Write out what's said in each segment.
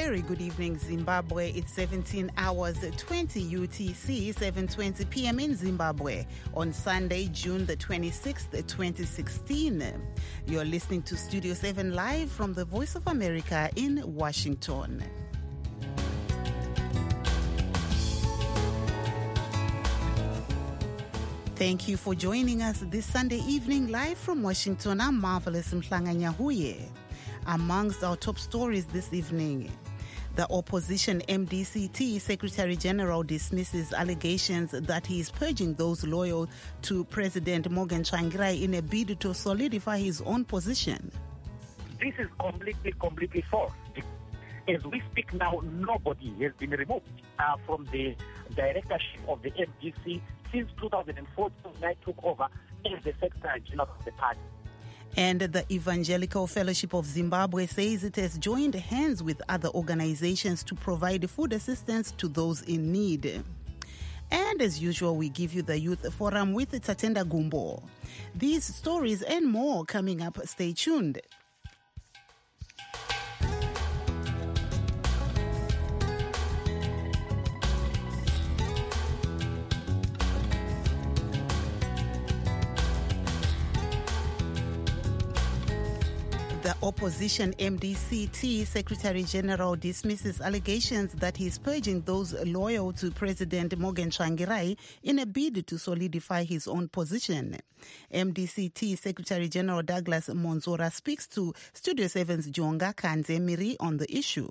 very good evening, Zimbabwe. It's 17 hours 20 UTC, 7:20 p.m. in Zimbabwe on Sunday, June the 26th, 2016. You're listening to Studio 7 live from the Voice of America in Washington. Thank you for joining us this Sunday evening live from Washington. I'm Marvelous Mhlanga-Nyahuye. Amongst our top stories this evening, the opposition MDC-T Secretary General dismisses allegations that he is purging those loyal to President Morgan Tsvangirai in a bid to solidify his own position. This is completely false. As we speak now, nobody has been removed from the directorship of the MDC since 2014 when I took over as the Secretary General of the party. And the Evangelical Fellowship of Zimbabwe says it has joined hands with other organizations to provide food assistance to those in need. And as usual, we give you the Youth Forum with Tatenda Gumbo. These stories and more coming up. Stay tuned. The opposition MDC-T Secretary General dismisses allegations that he is purging those loyal to President Morgan Tsvangirai in a bid to solidify his own position. MDC-T Secretary General Douglas Monzora speaks to Studio 7's Jonga Kanzemiri on the issue.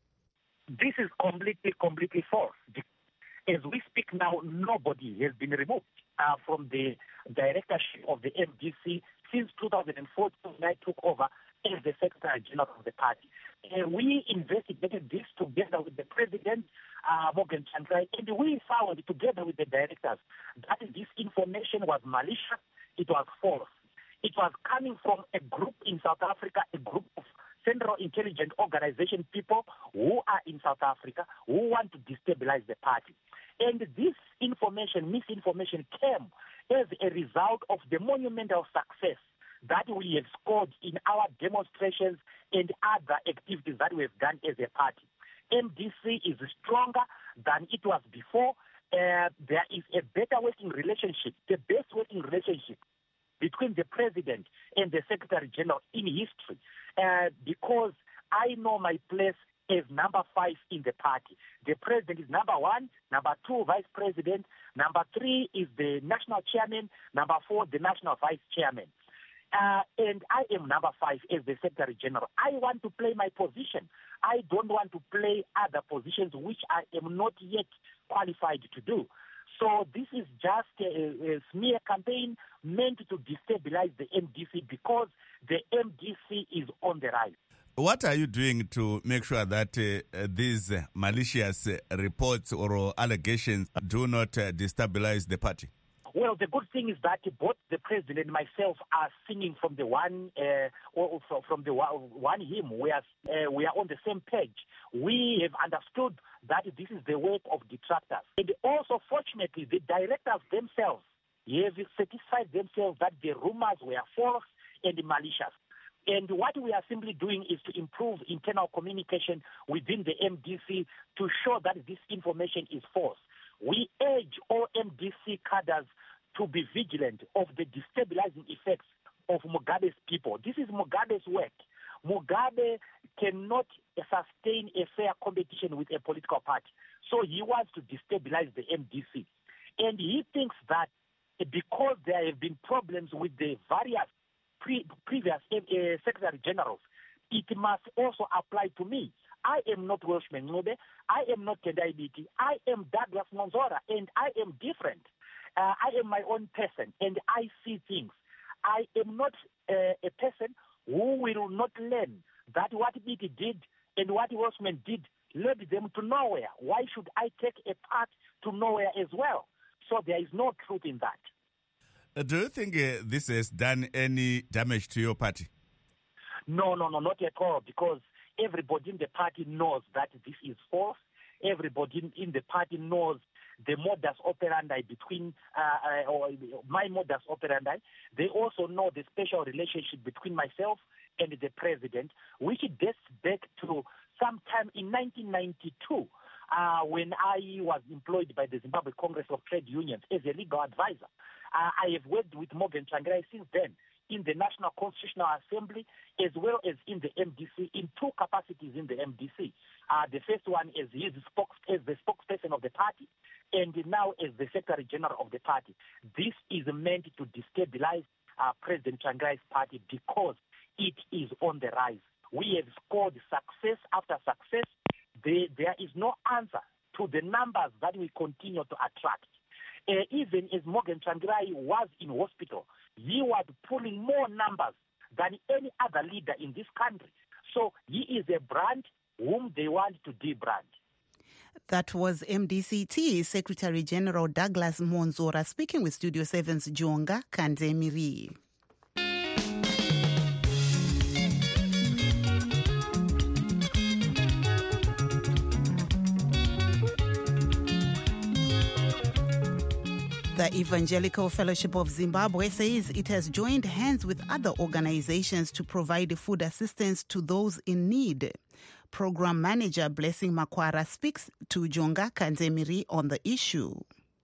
This is completely false. As we speak now, nobody has been removed from the directorship of the MDC since 2014 when I took over as the Secretary General of the party. We investigated this together with the President, Morgan Tsvangirai, and we found together with the directors that this information was malicious, it was false. It was coming from a group in South Africa, a group of Central Intelligence Organization people who are in South Africa who want to destabilize the party. And this misinformation came as a result of the monumental success that we have scored in our demonstrations and other activities that we have done as a party. MDC is stronger than it was before. There is a better working relationship, the best working relationship between the President and the Secretary General in history, because I know my place as number 5 in the party. The President is number 1, number 2, Vice President, number 3 is the National Chairman, number 4, the National Vice Chairman. And I am number 5 as the Secretary General. I want to play my position. I don't want to play other positions which I am not yet qualified to do. So this is just a smear campaign meant to destabilize the MDC because the MDC is on the rise. What are you doing to make sure that these malicious reports or allegations do not destabilize the party? Well, the good thing is that both the President and myself are singing from the one hymn. We are on the same page. We have understood that this is the work of detractors. And also, fortunately, the directors themselves have satisfied themselves that the rumors were false and malicious. And what we are simply doing is to improve internal communication within the MDC to show that this information is false. We urge all MDC cadres to be vigilant of the destabilizing effects of Mugabe's people. This is Mugabe's work. Mugabe cannot sustain a fair competition with a political party. So he wants to destabilize the MDC. And he thinks that because there have been problems with the various previous Secretary Generals, it must also apply to me. I am not Welshman Ncube. I am not Tendai Biti. I am Douglas Monzora, and I am different. I am my own person, and I see things. I am not a person who will not learn that what Biti did and what Welshman did led them to nowhere. Why should I take a path to nowhere as well? So there is no truth in that. Do you think this has done any damage to your party? No, not at all, because everybody in the party knows that this is false. Everybody in the party knows the modus operandi between my modus operandi. They also know the special relationship between myself and the President, which dates back to sometime in 1992, when I was employed by the Zimbabwe Congress of Trade Unions as a legal advisor. I have worked with Morgan Tsvangirai since then in the National Constitutional Assembly as well as in the MDC in two capacities in the MDC. The first one is the spokesperson of the party, and now as the Secretary General of the party. This is meant to destabilize President Tsvangirai's party because it is on the rise. We have scored success after success. There is no answer to the numbers that we continue to attract. Even as Morgan Tsvangirai was in hospital, he was pulling more numbers than any other leader in this country. So he is a brand whom they want to debrand. That was MDCT Secretary General Douglas Monzora speaking with Studio 7's Jonga Kanzemiri. The Evangelical Fellowship of Zimbabwe says it has joined hands with other organizations to provide food assistance to those in need. Program Manager Blessing Makwara speaks to Jonga Kanzemiri on the issue.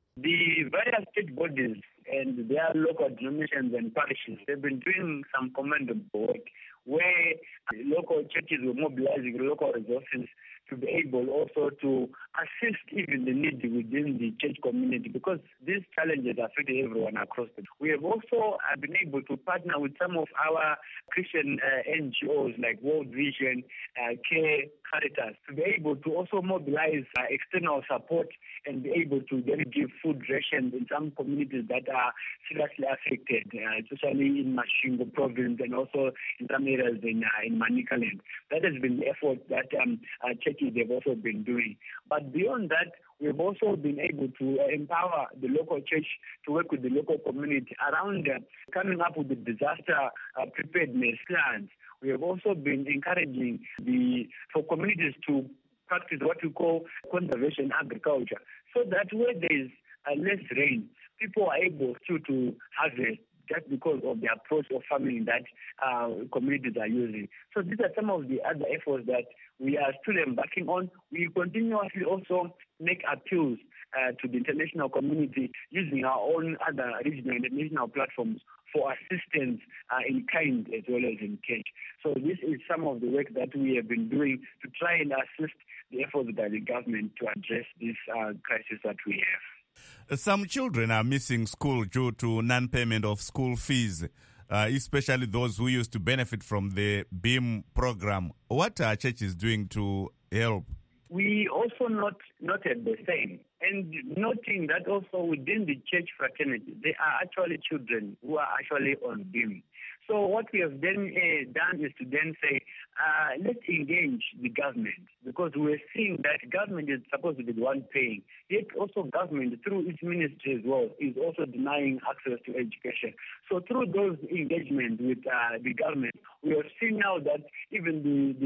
The various state bodies and their local denominations and parishes have been doing some commendable work where local churches were mobilizing local resources to be able also to assist even the needy within the church community, because these challenges affect everyone across the. We have also been able to partner with some of our Christian NGOs like World Vision, Care, Caritas, to be able to also mobilize external support and be able to then give food rations in some communities that are seriously affected, especially in Masvingo province and also in some areas in Manicaland. That has been the effort that churches have also been doing. But beyond that, we've also been able to empower the local church to work with the local community around coming up with the disaster preparedness plans. We have also been encouraging for communities to practice what we call conservation agriculture, so that where there is less rain, people are able to harvest just because of the approach of farming that communities are using. So these are some of the other efforts that we are still embarking on. We continuously also make appeals to the international community using our own other regional and national platforms for assistance in kind as well as in cash. So this is some of the work that we have been doing to try and assist the efforts by the government to address this crisis that we have. Some children are missing school due to non-payment of school fees, especially those who used to benefit from the BEAM program. What are churches doing to help? We also noted the same, and noting that also within the church fraternity, there are actually children who are actually on BEAM. So what we have then done is to then say, let's engage the government, because we're seeing that government is supposed to be the one paying, yet also government through its ministry as well is also denying access to education. So through those engagements with the government, we have seen now that even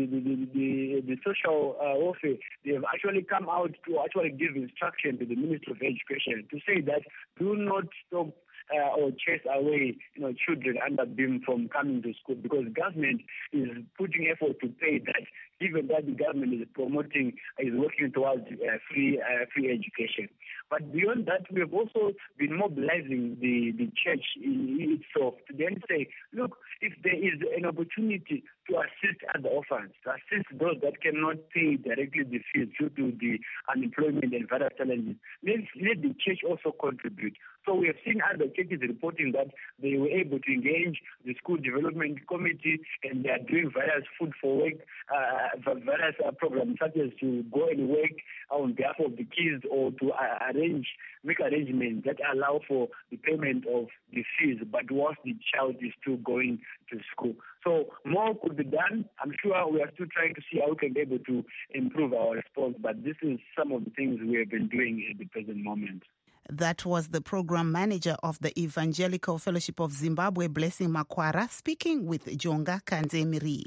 the social welfare, they have actually come out to actually give instruction to the Ministry of Education to say that do not stop or chase away, children under BEAM from coming to school, because government is putting effort to pay that, given that the government is working towards free education. But beyond that, we have also been mobilizing the church itself to then say, look, if there is an opportunity to assist other orphans, to assist those that cannot pay directly the fees due to the unemployment and various challenges, let the church also contribute. So we have seen other churches reporting that they were able to engage the school development committee, and they are doing various food for work, various programs such as to go and work on behalf of the kids, or to make arrangements that allow for the payment of the fees, but whilst the child is still going to school. So more could be done. I'm sure we are still trying to see how we can be able to improve our response, but this is some of the things we have been doing at the present moment. That was the program manager of the Evangelical Fellowship of Zimbabwe, Blessing Makwara, speaking with Jonga Kanzemiri.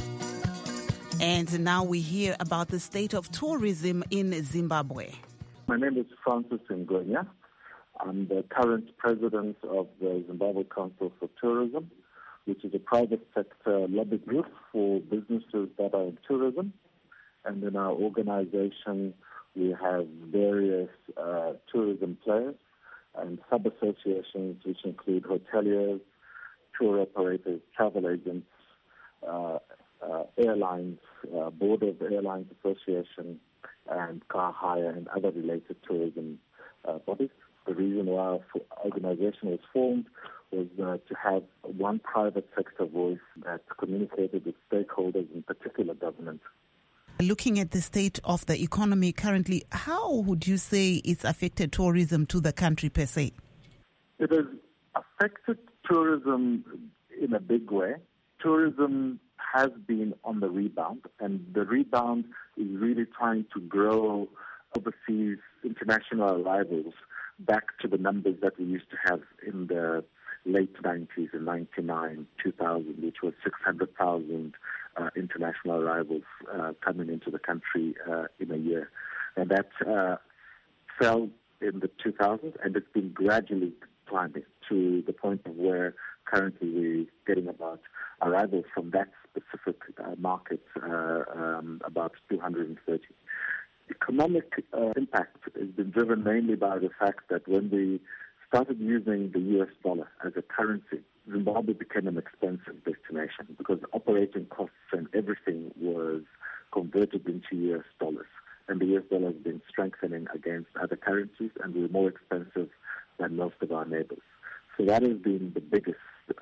And now we hear about the state of tourism in Zimbabwe. My name is Francis Ngwenya. I'm the current president of the Zimbabwe Council for Tourism, which is a private sector lobby group for businesses that are in tourism. And in our organization, we have various tourism players and sub-associations, which include hoteliers, tour operators, travel agents, airlines, Board of Airlines Association, and car hire and other related tourism bodies. The reason why our organization was formed was to have one private sector voice that communicated with stakeholders, in particular government. Looking at the state of the economy currently, how would you say it's affected tourism to the country per se? It has affected tourism in a big way. Tourism has been on the rebound, and the rebound is really trying to grow overseas international arrivals back to the numbers that we used to have in the late 90s, in 99, 2000, which was 600,000 international arrivals coming into the country in a year. And that fell in the 2000s, and it's been gradually climbing to the point of where currently we're getting about arrivals from that specific market, about 230. Economic impact has been driven mainly by the fact that when we started using the US dollar as a currency, Zimbabwe became an expensive destination because operating costs and everything was converted into US dollars. And the US dollar has been strengthening against other currencies, and we're more expensive than most of our neighbors. So that has been the biggest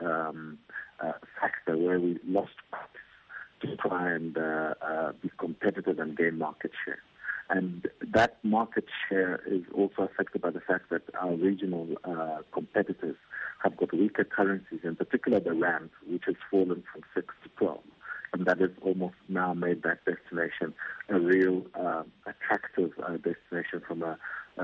factor where we lost to try and be competitive and gain market share. And that market share is also affected by the fact that our regional competitors have got weaker currencies, in particular the rand, which has fallen from 6 to 12. And that has almost now made that destination a real attractive destination from a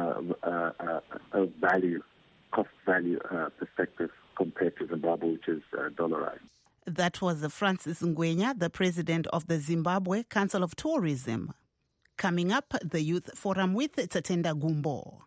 cost value perspective compared to Zimbabwe, which is dollarized. That was Francis Ngwenya, the president of the Zimbabwe Council of Tourism. Coming up, the Youth Forum with Tatenda Gumbo.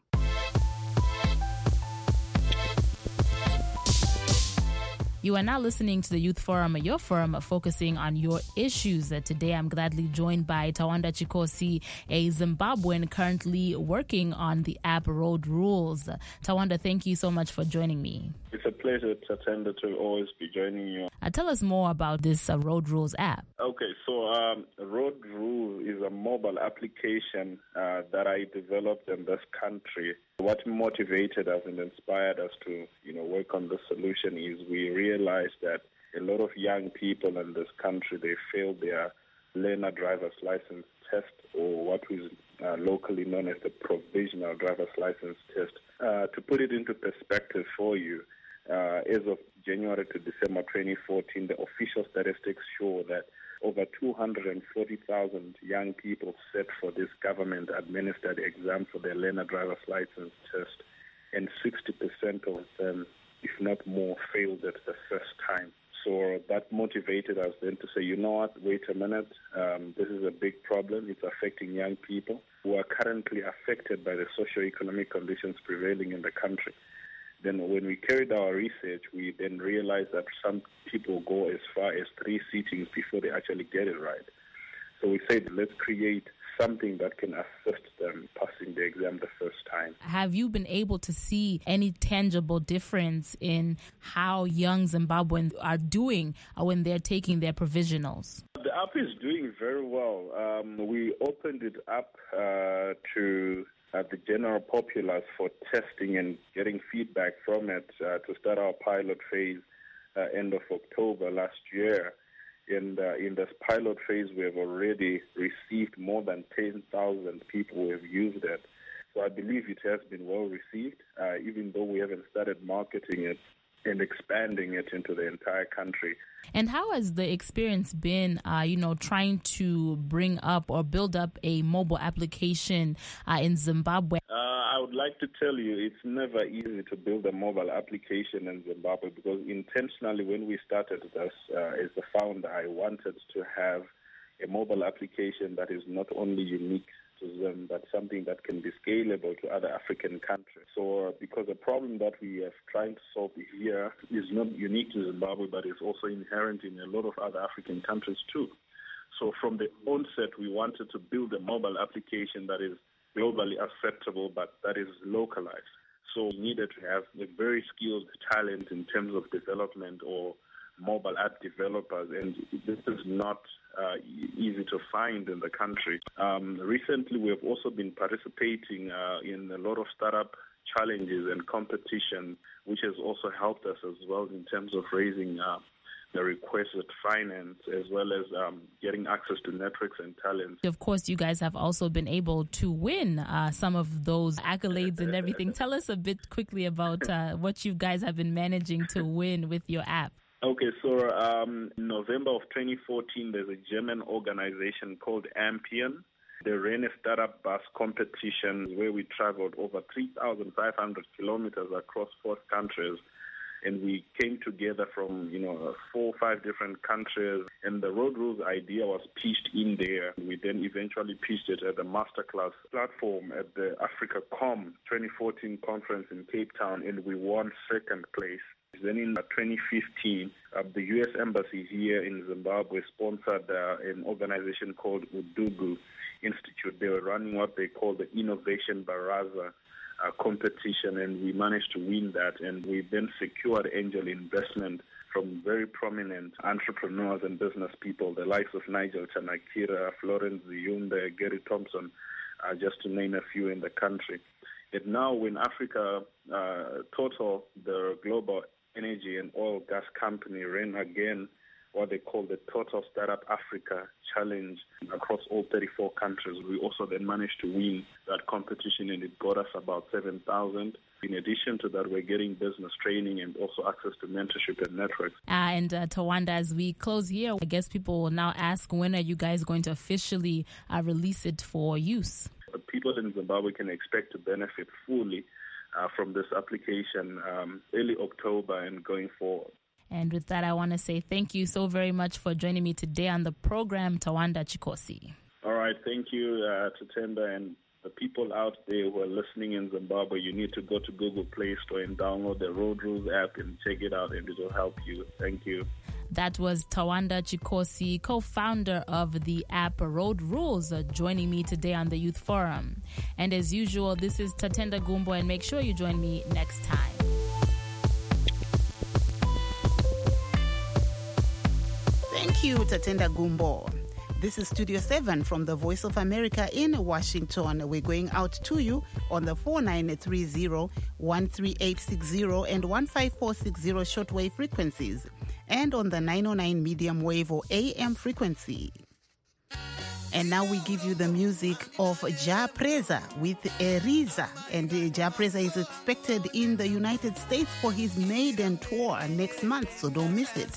You are now listening to the Youth Forum, your forum focusing on your issues. Today I'm gladly joined by Tawanda Chikosi, a Zimbabwean currently working on the app Road Rules. Tawanda, thank you so much for joining me. It's a pleasure, Tatenda, to always be joining you. Tell us more about this Road Rules app. Okay, so Road Rules is a mobile application that I developed in this country. What motivated us and inspired us to, work on the solution is we realized that a lot of young people in this country, they failed their learner driver's license test, or what is locally known as the provisional driver's license test. To put it into perspective for you, as of January to December 2014, the official statistics show that over 240,000 young people sat for this government-administered exam for their learner driver's license test, and 60% of them, if not more, failed it the first time. So that motivated us then to say, wait a minute, this is a big problem. It's affecting young people who are currently affected by the socio-economic conditions prevailing in the country. Then when we carried our research, we then realized that some people go as far as 3 sittings before they actually get it right. So we said, let's create something that can assist them passing the exam the first time. Have you been able to see any tangible difference in how young Zimbabweans are doing when they're taking their provisionals? The app is doing very well. We opened it up to the general populace for testing and getting feedback from it to start our pilot phase end of October last year. And in this pilot phase, we have already received more than 10,000 people who have used it. So I believe it has been well received, even though we haven't started marketing it and expanding it into the entire country. And how has the experience been, trying to bring up or build up a mobile application in Zimbabwe? I would like to tell you it's never easy to build a mobile application in Zimbabwe, because intentionally when we started this, as the founder, I wanted to have a mobile application that is not only unique them, but something that can be scalable to other African countries. So because the problem that we are trying to solve here is not unique to Zimbabwe, but is also inherent in a lot of other African countries too. So from the onset, we wanted to build a mobile application that is globally acceptable, but that is localized. So we needed to have a very skilled talent in terms of development or mobile app developers, and this is not easy to find in the country. Recently, we have also been participating in a lot of startup challenges and competition, which has also helped us as well in terms of raising the requested finance, as well as getting access to networks and talents. Of course, you guys have also been able to win some of those accolades and everything. Tell us a bit quickly about what you guys have been managing to win with your app. Okay, so in November of 2014, there's a German organization called Ampion. They ran a startup bus competition where we traveled over 3,500 kilometers across 4 countries. And we came together from, 4 or 5 different countries. And the Road Rules idea was pitched in there. We then eventually pitched it at the Masterclass platform at the AfricaCom 2014 conference in Cape Town, and we won 2nd place. Then in 2015, the U.S. Embassy here in Zimbabwe sponsored an organization called Udugu Institute. They were running what they call the Innovation Baraza competition, and we managed to win that. And we then secured angel investment from very prominent entrepreneurs and business people, the likes of Nigel Chanakira, Florence Ziyumba, Gary Thompson, just to name a few in the country. And now when Africa Total, the global energy and oil gas company, ran again what they call the Total Startup Africa Challenge across all 34 countries. We also then managed to win that competition, and it got us about 7,000. In addition to that, we're getting business training and also access to mentorship and networks. And Tawanda, as we close here, I guess people will now ask, when are you guys going to officially release it for use? People in Zimbabwe can expect to benefit fully from this application early October and going forward. And with that, I want to say thank you so very much for joining me today on the program, Tawanda Chikosi. All right. Thank you, Tatenda, and the people out there who are listening in Zimbabwe. You need to go to Google Play Store and download the Road Rules app and check it out, and it will help you. Thank you. That was Tawanda Chikosi, co-founder of the app Road Rules, joining me today on the Youth Forum. And as usual, this is Tatenda Gumbo, and make sure you join me next time. Thank you, Tatenda Gumbo. This is Studio 7 from the Voice of America in Washington. We're going out to you on the 4930, 13860 and 15460 shortwave frequencies, and on the 909 medium wave or AM frequency. And now we give you the music of Jah Prayzah with Eriza. And Jah Prayzah is expected in the United States for his maiden tour next month, so don't miss it.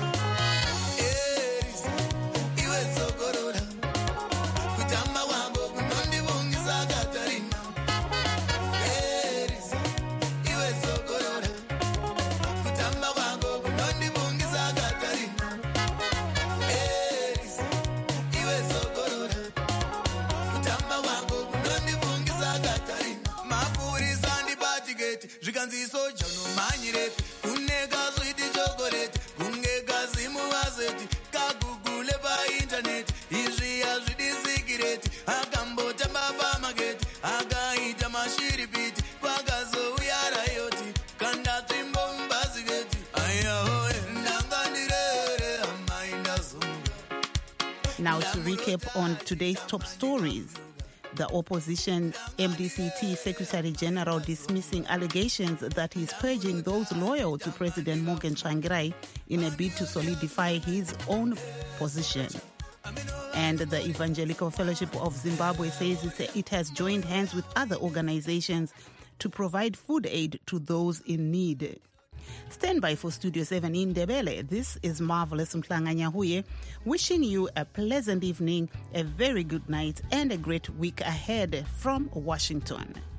Now to recap on today's top stories. The opposition MDCT Secretary General dismissing allegations that he's purging those loyal to President Morgan Tsvangirai in a bid to solidify his own position. And the Evangelical Fellowship of Zimbabwe says it has joined hands with other organizations to provide food aid to those in need. Stand by for Studio 7 in Ndebele. This is Marvelous Mhlanga-Nyahuye, wishing you a pleasant evening, a very good night, and a great week ahead from Washington.